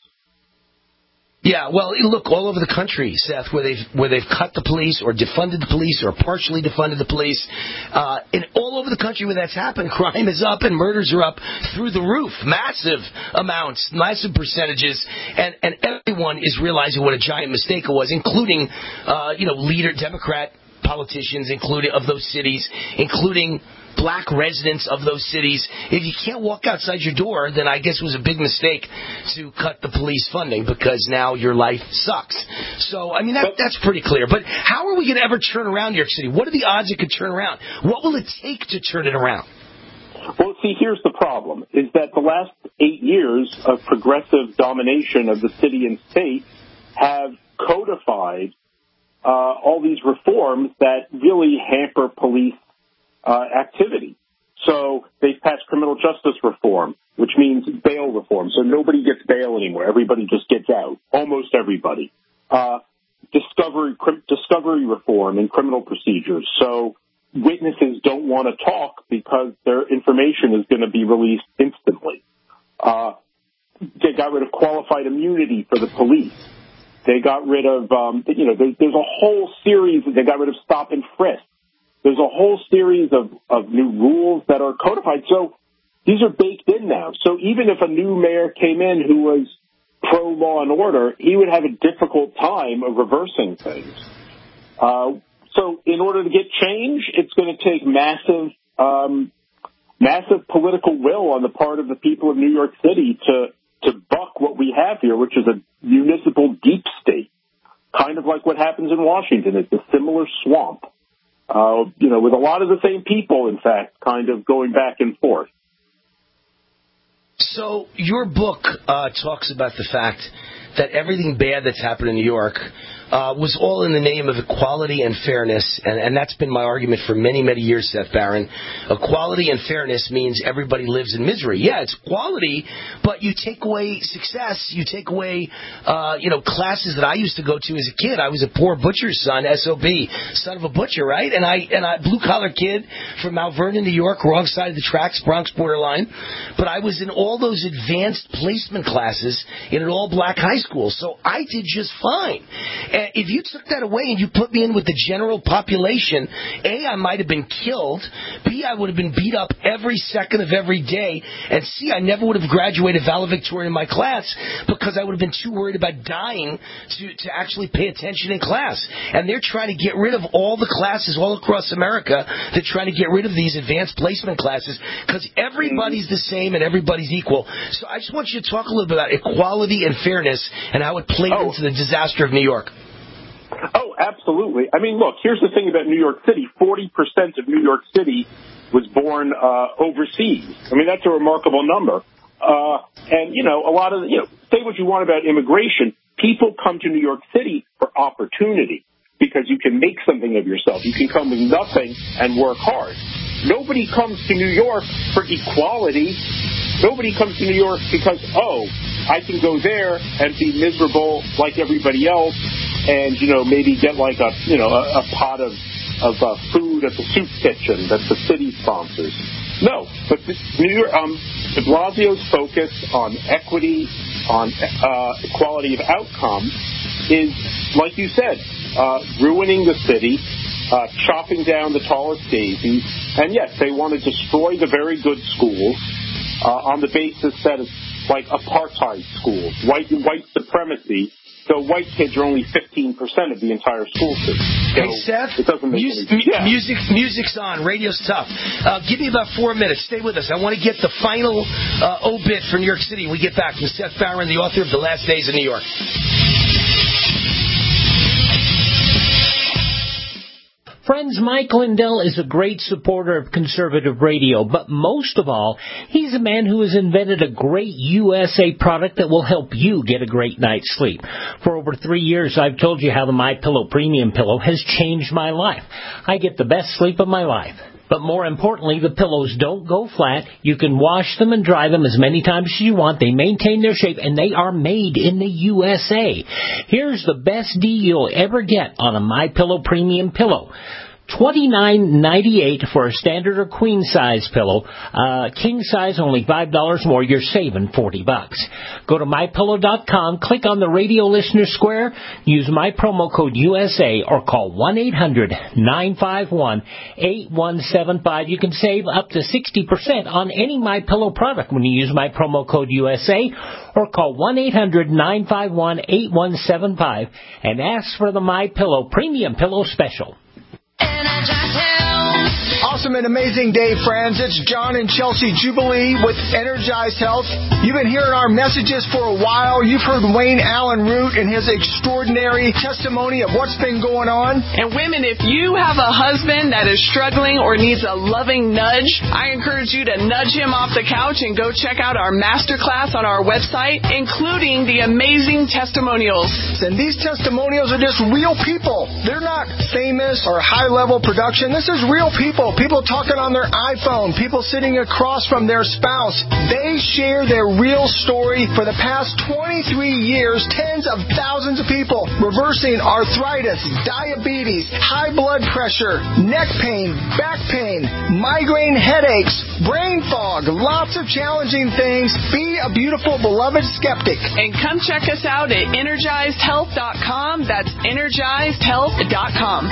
Yeah, well, look, all over the country, Seth, where they've where they've cut the police or defunded the police or partially defunded the police, uh, and all over the country where that's happened, crime is up and murders are up through the roof, massive amounts, massive percentages, and, and everyone is realizing what a giant mistake it was, including, uh, you know, leader Democrat politicians, including of those cities, including black residents of those cities. If you can't walk outside your door, then I guess it was a big mistake to cut the police funding because now your life sucks. So, I mean, that, that's pretty clear. But how are we going to ever turn around New York City? What are the odds it could turn around? What will it take to turn it around? Well, see, here's the problem, is that the last eight years of progressive domination of the city and state have codified uh, all these reforms that really hamper police Uh, activity. So they've passed criminal justice reform, which means bail reform. So nobody gets bail anymore. Everybody just gets out. Almost everybody. Uh, discovery, cri- discovery reform in criminal procedures. So witnesses don't want to talk because their information is going to be released instantly. Uh, they got rid of qualified immunity for the police. They got rid of, um, you know, there, there's a whole series. They got rid of stop and frisk. There's a whole series of, of new rules that are codified. So these are baked in now. So even if a new mayor came in who was pro-law and order, he would have a difficult time of reversing things. Uh, so in order to get change, it's going to take massive, um, massive political will on the part of the people of New York City to, to buck what we have here, which is a municipal deep state, kind of like what happens in Washington. It's a similar swamp. Uh, you know, with a lot of the same people, in fact, kind of going back and forth. So your book uh, talks about the fact that everything bad that's happened in New York uh, was all in the name of equality and fairness, and, and that's been my argument for many, many years, Seth Barron. Equality and fairness means everybody lives in misery. Yeah, it's equality, but you take away success, you take away, uh, you know, classes that I used to go to as a kid. I was a poor butcher's son, S O B, son of a butcher, right? And I, and I, blue-collar kid from Mount Vernon, New York, wrong side of the tracks, Bronx borderline. But I was in all those advanced placement classes in an all-black high school, so I did just fine. And if you took that away and you put me in with the general population, A, I might have been killed. B, I would have been beat up every second of every day. And C, I never would have graduated valedictorian in my class because I would have been too worried about dying to, to actually pay attention in class. And they're trying to get rid of all the classes all across America. They're trying to get rid of these advanced placement classes because everybody's the same and everybody's equal. So I just want you to talk a little bit about equality and fairness and how it played oh. into the disaster of New York. Oh, absolutely. I mean, look, here's the thing about New York City. forty percent of New York City was born uh, overseas. I mean, that's a remarkable number. Uh, and, you know, a lot of, you know, say what you want about immigration. People come to New York City for opportunity because you can make something of yourself. You can come with nothing and work hard. Nobody comes to New York for equality. Nobody comes to New York because, oh, I can go there and be miserable like everybody else and, you know, maybe get like a, you know, a, a pot of, of uh, food at the soup kitchen that the city sponsors. No, but this New York, um, de Blasio's focus on equity, on uh, equality of outcome is, like you said, uh, ruining the city, uh, chopping down the tallest daisies, and yes, they want to destroy the very good schools uh, on the basis that it's like apartheid schools, white white supremacy. So white kids are only fifteen percent of the entire school system. So hey, Seth, it doesn't make music, any, yeah. music, music's on. Radio's tough. Uh, give me about four minutes. Stay with us. I want to get the final uh, obit for New York City when we get back from Seth Barron, the author of The Last Days of New York. Friends, Mike Lindell is a great supporter of conservative radio, but most of all, he's a man who has invented a great U S A product that will help you get a great night's sleep. For over three years, I've told you how the MyPillow Premium Pillow has changed my life. I get the best sleep of my life. But more importantly, the pillows don't go flat. You can wash them and dry them as many times as you want. They maintain their shape, and they are made in the U S A. Here's the best deal you'll ever get on a MyPillow Premium Pillow. twenty-nine ninety-eight for a standard or queen size pillow. Uh, king size only five dollars more. You're saving forty bucks. Go to my pillow dot com, click on the radio listener square, use my promo code U S A or call one eight hundred nine five one eight one seven five. You can save up to sixty percent on any MyPillow product when you use my promo code U S A or call one eight hundred nine five one eight one seven five and ask for the MyPillow Premium Pillow Special. Awesome and amazing day, friends. It's John and Chelsea Jubilee with Energized Health. You've been hearing our messages for a while. You've heard Wayne Allen Root and his extraordinary testimony of what's been going on. And women, if you have a husband that is struggling or needs a loving nudge, I encourage you to nudge him off the couch and go check out our masterclass on our website, including the amazing testimonials. And these testimonials are just real people. They're not famous or high-level production. This is real people. People talking on their iPhone, people sitting across from their spouse. They share their real story. For the past twenty-three years, tens of thousands of people reversing arthritis, diabetes, high blood pressure, neck pain, back pain, migraine headaches, brain fog, lots of challenging things. Be a beautiful, beloved skeptic. And come check us out at energized health dot com. That's energized health dot com.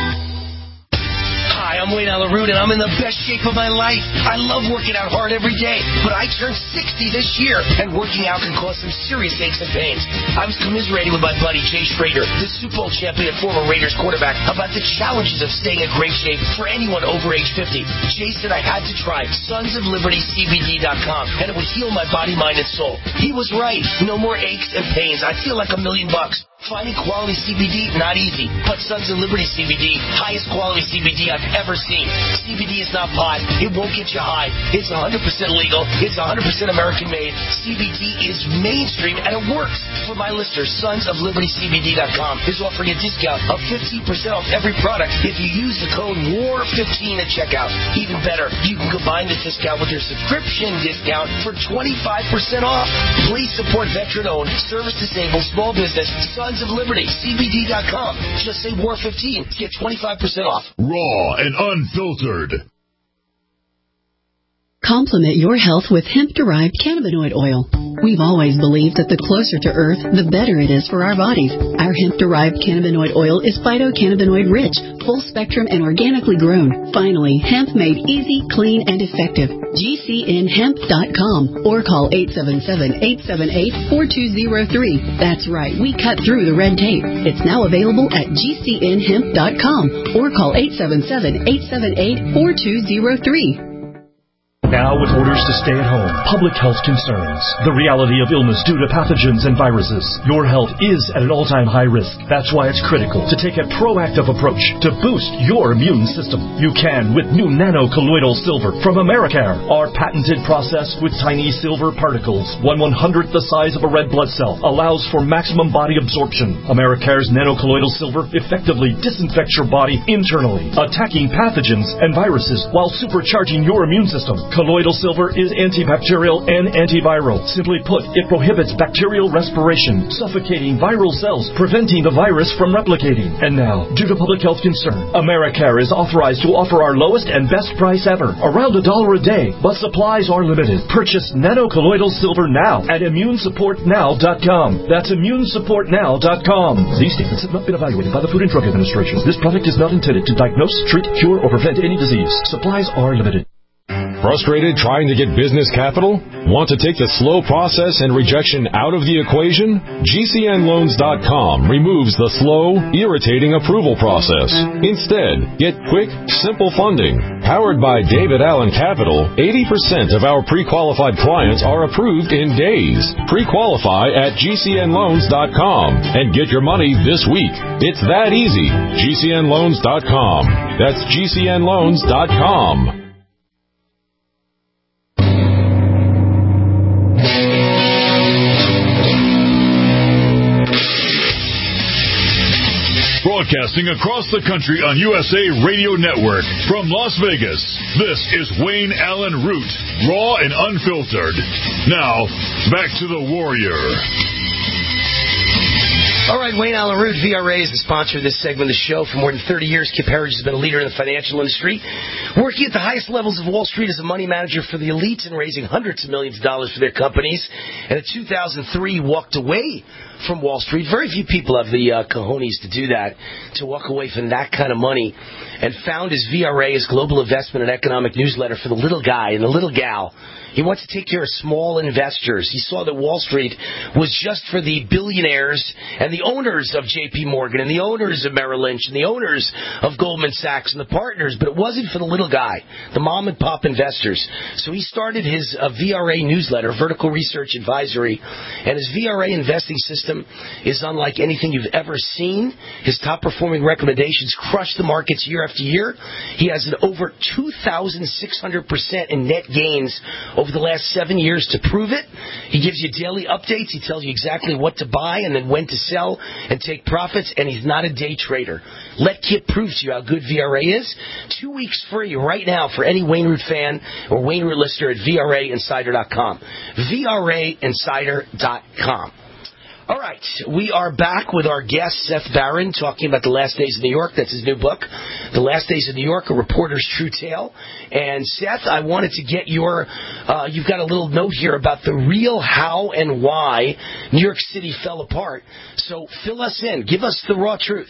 Hi, I'm Wayne Allen Root, and I'm in the best shape of my life. I love working out hard every day, but I turned sixty this year, and working out can cause some serious aches and pains. I was commiserating with my buddy Jay Schrader, the Super Bowl champion and former Raiders quarterback, about the challenges of staying in great shape for anyone over age fifty. Jay said I had to try Sons of Liberty C B D dot com, and it would heal my body, mind, and soul. He was right. No more aches and pains. I feel like a million bucks. Finding quality C B D, not easy. But Sons of Liberty C B D, highest quality C B D I've ever seen. C B D is not pot. It won't get you high. It's one hundred percent legal. It's one hundred percent American made. C B D is mainstream, and it works. For my listeners, Sons of Liberty C B D dot com is offering a discount of fifteen percent off every product if you use the code W A R fifteen at checkout. Even better, you can combine the discount with your subscription discount for twenty-five percent off. Please support veteran-owned, service-disabled, small business, Sons of Liberty C B D dot com. Just say W A R fifteen. Get twenty-five percent off. Raw and unfiltered. Complement your health with hemp-derived cannabinoid oil. We've always believed that the closer to Earth, the better it is for our bodies. Our hemp-derived cannabinoid oil is phytocannabinoid-rich, full-spectrum, and organically grown. Finally, hemp made easy, clean, and effective. G C N hemp dot com or call eight seven seven, eight seven eight, four two zero three. That's right, we cut through the red tape. It's now available at G C N hemp dot com or call eight seven seven, eight seven eight, four two zero three. Now with orders to stay at home, public health concerns, the reality of illness due to pathogens and viruses, your health is at an all-time high risk. That's why it's critical to take a proactive approach to boost your immune system. You can with new nano-colloidal silver from Americare. Our patented process with tiny silver particles, one one-hundredth the size of a red blood cell, allows for maximum body absorption. Americare's nano-colloidal silver effectively disinfects your body internally, attacking pathogens and viruses while supercharging your immune system. Colloidal silver is antibacterial and antiviral. Simply put, it prohibits bacterial respiration, suffocating viral cells, preventing the virus from replicating. And now, due to public health concern, Americare is authorized to offer our lowest and best price ever, around a dollar a day, but supplies are limited. Purchase nano-colloidal silver now at immune support now dot com. That's immune support now dot com. These statements have not been evaluated by the Food and Drug Administration. This product is not intended to diagnose, treat, cure, or prevent any disease. Supplies are limited. Frustrated trying to get business capital? Want to take the slow process and rejection out of the equation? G C N loans dot com removes the slow, irritating approval process. Instead, get quick, simple funding. Powered by David Allen Capital, eighty percent of our pre-qualified clients are approved in days. Pre-qualify at G C N loans dot com and get your money this week. It's that easy. G C N loans dot com. That's G C N loans dot com. Broadcasting across the country on U S A Radio Network from Las Vegas, this is Wayne Allen Root, raw and unfiltered. Now, back to the Warrior. All right, Wayne Allen Root, V R A, is the sponsor of this segment of the show. For more than thirty years, Kip Herriage has been a leader in the financial industry, working at the highest levels of Wall Street as a money manager for the elites and raising hundreds of millions of dollars for their companies. And in two thousand three, walked away from Wall Street. Very few people have the uh, cojones to do that, to walk away from that kind of money, and found his V R A, his global investment and economic newsletter for the little guy and the little gal. He wants to take care of small investors. He saw that Wall Street was just for the billionaires and the owners of J P Morgan and the owners of Merrill Lynch and the owners of Goldman Sachs and the partners, but it wasn't for the little guy, the mom-and-pop investors. So he started his uh, V R A newsletter, Vertical Research Advisory, and his V R A investing system is unlike anything you've ever seen. His top-performing recommendations crush the markets year after year. He has an over two thousand six hundred percent in net gains over the last seven years to prove it. He gives you daily updates. He tells you exactly what to buy and then when to sell and take profits, and he's not a day trader. Let Kip prove to you how good V R A is. Two weeks free right now for any Wayne Root fan or Wayne Root listener at V R A insider dot com. V R A insider dot com. All right, we are back with our guest, Seth Barron, talking about The Last Days of New York. That's his new book, The Last Days of New York, A Reporter's True Tale. And, Seth, I wanted to get your, uh, you've got a little note here about the real how and why New York City fell apart. So fill us in. Give us the raw truth.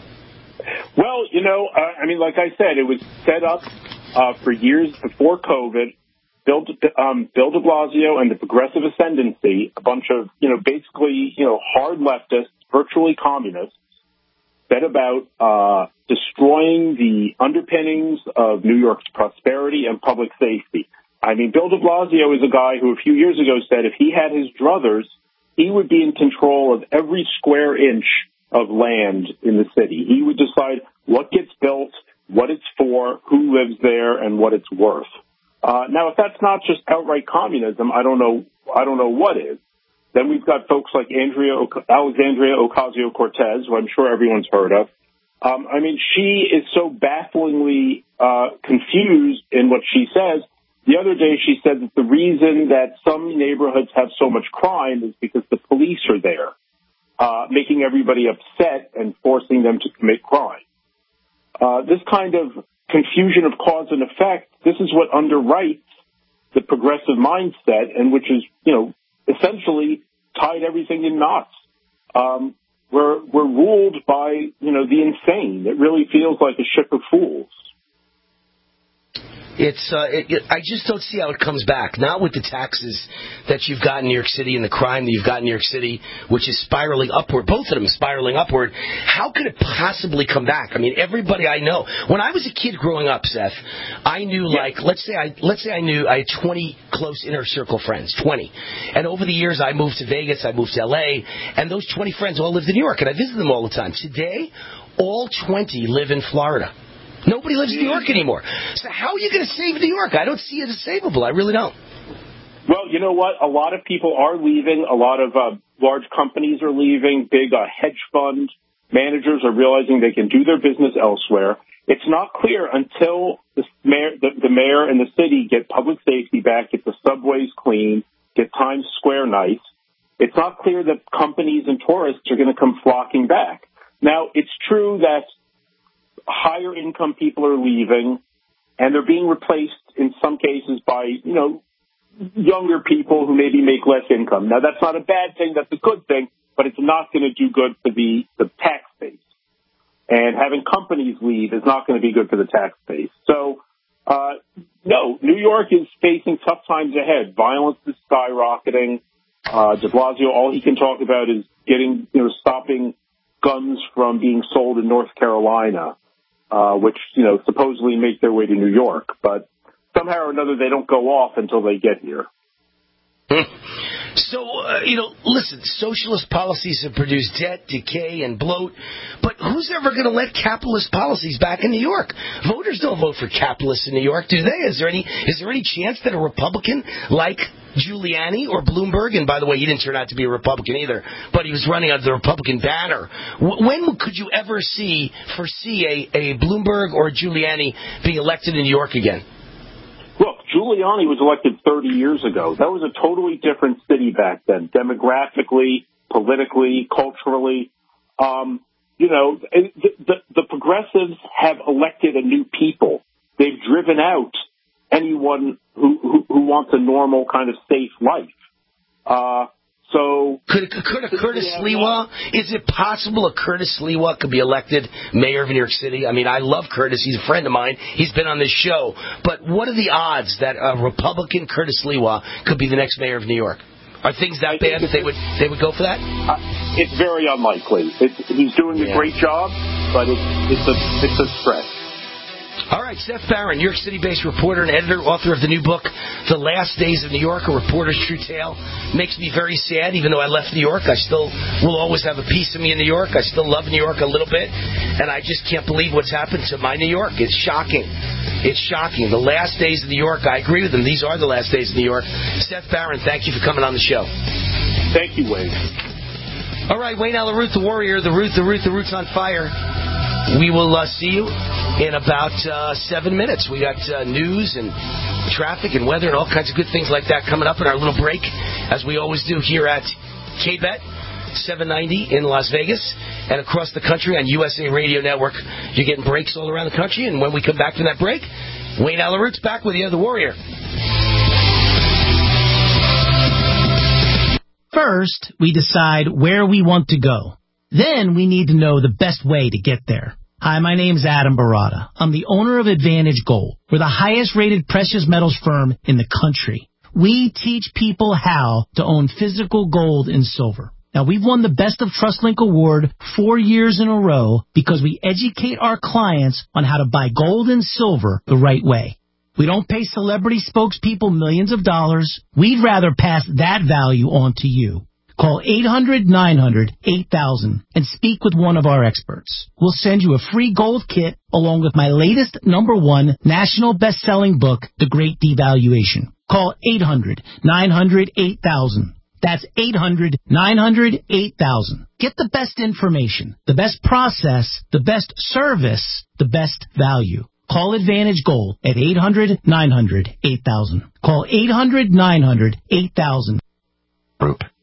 Well, you know, uh, I mean, like I said, it was set up uh, for years before COVID. Bill, um, Bill de Blasio and the Progressive Ascendancy, a bunch of, you know, basically, you know, hard leftists, virtually communists, set about uh, destroying the underpinnings of New York's prosperity and public safety. I mean, Bill de Blasio is a guy who a few years ago said if he had his druthers, he would be in control of every square inch of land in the city. He would decide what gets built, what it's for, who lives there, and what it's worth. Uh, now, if that's not just outright communism, I don't know, I don't know what is. Then we've got folks like Andrea, Alexandria Ocasio-Cortez, who I'm sure everyone's heard of. Um, I mean, she is so bafflingly uh, confused in what she says. The other day she said that the reason that some neighborhoods have so much crime is because the police are there, uh, making everybody upset and forcing them to commit crime. Uh, this kind of confusion of cause and effect, this is what underwrites the progressive mindset, and which is, you know, essentially tied everything in knots. Um, we're, we're ruled by, you know, the insane. It really feels like a ship of fools. It's. Uh, it, it, I just don't see how it comes back. Not with the taxes that you've got in New York City and the crime that you've got in New York City, which is spiraling upward. Both of them spiraling upward. How could it possibly come back? I mean, everybody I know. When I was a kid growing up, Seth, I knew yeah. like let's say I let's say I knew I had twenty close inner circle friends, twenty. And over the years, I moved to Vegas, I moved to L A, and those twenty friends all lived in New York, and I visited them all the time. Today, all twenty live in Florida. Nobody lives in New York anymore. So how are you going to save New York? I don't see it as savable. I really don't. Well, you know what? A lot of people are leaving. A lot of uh, large companies are leaving. Big uh, hedge fund managers are realizing they can do their business elsewhere. It's not clear until the mayor, the, the mayor and the city get public safety back, get the subways clean, get Times Square nice. It's not clear that companies and tourists are going to come flocking back. Now, it's true that higher income people are leaving, and they're being replaced in some cases by, you know, younger people who maybe make less income. Now, that's not a bad thing. That's a good thing, but it's not going to do good for the, the tax base. And having companies leave is not going to be good for the tax base. So, uh, no, New York is facing tough times ahead. Violence is skyrocketing. Uh, de Blasio, all he can talk about is getting, you know, stopping guns from being sold in North Carolina. Uh, which, you know, supposedly make their way to New York. But somehow or another, they don't go off until they get here. So, uh, you know, listen, socialist policies have produced debt, decay, and bloat. But who's ever going to let capitalist policies back in New York? Voters don't vote for capitalists in New York, do they? Is there any, is there any chance that a Republican like Giuliani or Bloomberg, and by the way, he didn't turn out to be a Republican either, but he was running under the Republican banner. When could you ever see, foresee a, a Bloomberg or a Giuliani being elected in New York again? Look, Giuliani was elected thirty years ago. That was a totally different city back then, demographically, politically, culturally. Um, you know, the, the, the progressives have elected a new people. They've driven out anyone who, who, who wants a normal kind of safe life. Uh, so could, could a Curtis Sliwa, is it possible a Curtis Sliwa could be elected mayor of New York City? I mean, I love Curtis. He's a friend of mine. He's been on this show. But what are the odds that a Republican Curtis Sliwa could be the next mayor of New York? Are things that bad that they would they would go for that? Uh, it's very unlikely. It's, he's doing a yeah. great job, but it's it's a it's a stretch. All right, Seth Barron, New York City-based reporter and editor, author of the new book, The Last Days of New York, A Reporter's True Tale. Makes me very sad, even though I left New York. I still will always have a piece of me in New York. I still love New York a little bit, and I just can't believe what's happened to my New York. It's shocking. It's shocking. The last days of New York, I agree with them. These are the last days of New York. Seth Barron, thank you for coming on the show. Thank you, Wayne. All right, Wayne Allyn Root, the warrior, the Root, the Root, the Root's on fire. We will uh, see you in about uh, seven minutes. We got uh, news and traffic and weather and all kinds of good things like that coming up in our little break, as we always do here at K B E T seven ninety in Las Vegas and across the country on U S A Radio Network. You're getting breaks all around the country, and when we come back from that break, Wayne Allyn Root's back with you, the warrior. First, we decide where we want to go. Then we need to know the best way to get there. Hi, my name's Adam Barada. I'm the owner of Advantage Gold. We're the highest rated precious metals firm in the country. We teach people how to own physical gold and silver. Now, we've won the Best of TrustLink Award four years in a row because we educate our clients on how to buy gold and silver the right way. We don't pay celebrity spokespeople millions of dollars. We'd rather pass that value on to you. Call eight hundred nine hundred eight thousand and speak with one of our experts. We'll send you a free gold kit along with my latest number one national best-selling book, The Great Devaluation. Call eight hundred nine hundred eight thousand. That's eight hundred nine hundred eight thousand. Get the best information, the best process, the best service, the best value. Call Advantage Gold at eight hundred nine hundred eight thousand. Call eight hundred nine hundred eight thousand. Group.